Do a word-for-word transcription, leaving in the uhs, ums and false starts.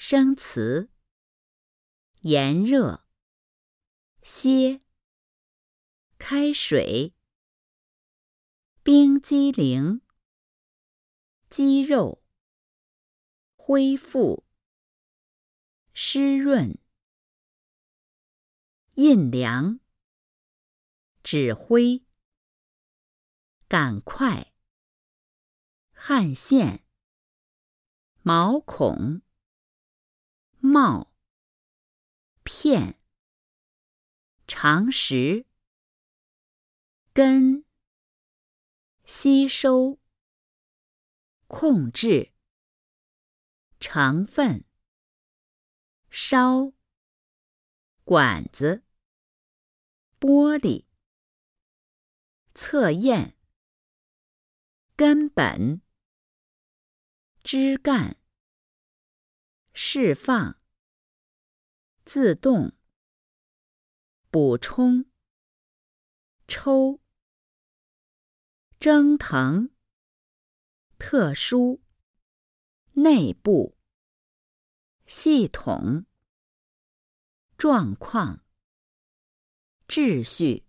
生词，炎热，歇，开水，冰激凌，肌肉，恢复，湿润，印量，指挥，赶快，汗腺，毛孔，冒，片，常识，根，吸收，控制，成分，烧，管子，玻璃，测验，根本，枝干，释放，自动，补充，抽，蒸腾，特殊，内部，系统，状况，秩序。